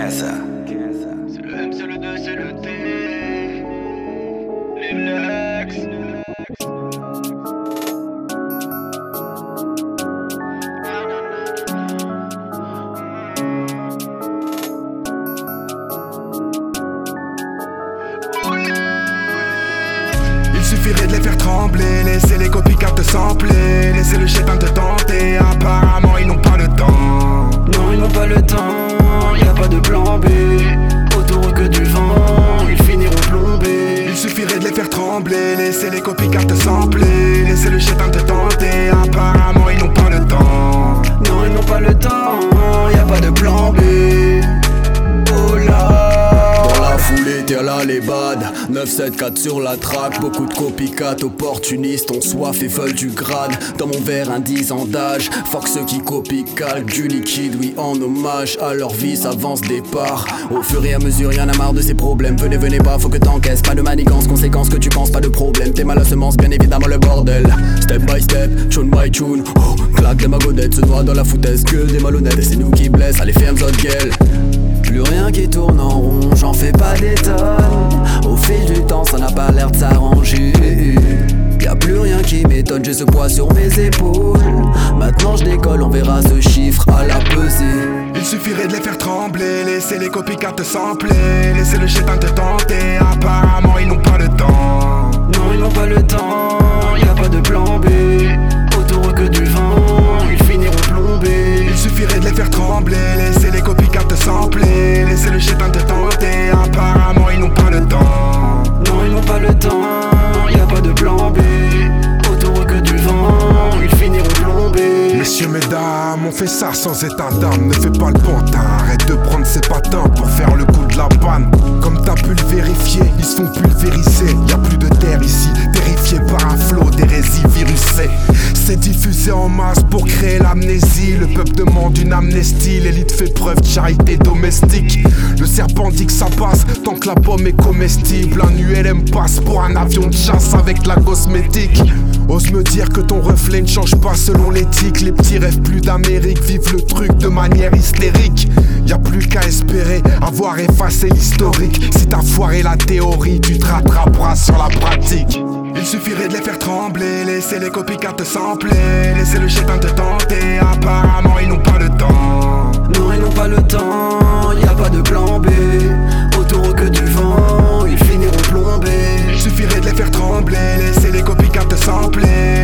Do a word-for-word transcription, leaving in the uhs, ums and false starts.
ça? C'est le M, c'est le deux, c'est le T. Les Lex. Il suffirait de les faire trembler, laisser les copycats te sampler, laisser le chétan te tenter. Apparemment ils n'ont pas le temps. Non, ils n'ont pas le temps, y a pas de plan B. Autour que du vent, ils finiront plombés. Il suffirait de les faire trembler, laisser les copycats te sampler, laisser le chétan te tenter. Apparemment ils n'ont pas le temps. Non, ils n'ont pas le temps, y a pas de plan B. Oh là. Dans la foulée, t'es là les bad. neuf sept quatre sur la track. Beaucoup de copycat, opportunistes ont soif et veulent du grade. Dans mon verre, un dix ans d'âge. Fuck ceux qui copient, calquent du liquide. Oui, en hommage à leur vie, s'avance départ. Au fur et à mesure, y'en a marre de ces problèmes. Venez, venez pas, faut que t'encaisses. Pas de manigance, conséquences que tu penses, pas de problème. T'es mal à semence, bien évidemment le bordel. Step by step, tune by tune. Oh, claque des magodettes, se noie dans la foutaise. Que des malhonnêtes, et c'est nous qui blessent. Allez, fais un autre gueule. Plus rien qui tourne en rond, j'en fais pas des tonnes. Au fil du temps, ça n'a pas l'air de s'arranger. Y'a plus rien qui m'étonne, j'ai ce poids sur mes épaules. Maintenant je décolle, on verra ce chiffre à la pesée. Il suffirait de les faire trembler, laisser les copycats te sampler, laisser le chétan te tenter. Apparemment ils n'ont pas le temps. Non, ils n'ont pas le temps, y a pas de plan B. Autour que du vent, ils finiront plombés. Il suffirait de les faire trembler, laisser les copycats te sampler, laisser le chétan te tenter. Apparemment ils n'ont pas le temps. Non, ils n'ont pas le temps, y a pas de plan B. Autour que du vent, ils finiront plombés. Messieurs, mesdames, on fait ça sans état d'âme. Ne fais pas le pantin, arrête de prendre ses patins pour faire le coup de la panne. Comme t'as pu le vérifier, ils se font pulvériser. Y'a plus de terre ici, terrifié par un flot d'hérésie virusée. C'est diffusé en masse pour créer l'amnésie. Le peuple demande une amnestie, l'élite fait preuve de charité domestique. Le serpent dit que ça passe tant que la pomme est comestible. Un U L M passe pour un avion de chasse avec la cosmétique. Ose me dire que ton reflet ne change pas selon l'éthique. Les petits rêvent plus d'Amérique, vivent le truc de manière hystérique. Y'a plus qu'à espérer avoir effacé l'historique. Si t'as foiré la théorie, tu te rattraperas sur la pratique. Il suffirait de les faire trembler, laisser les copycats te sampler, laisser le chétan te tenter. Apparemment ils n'ont pas le temps. Non, ils n'ont pas le temps, y a pas de plan B. Autour que du vent, ils finiront plombés. Il suffirait de les faire trembler, laisser les copycats te sampler,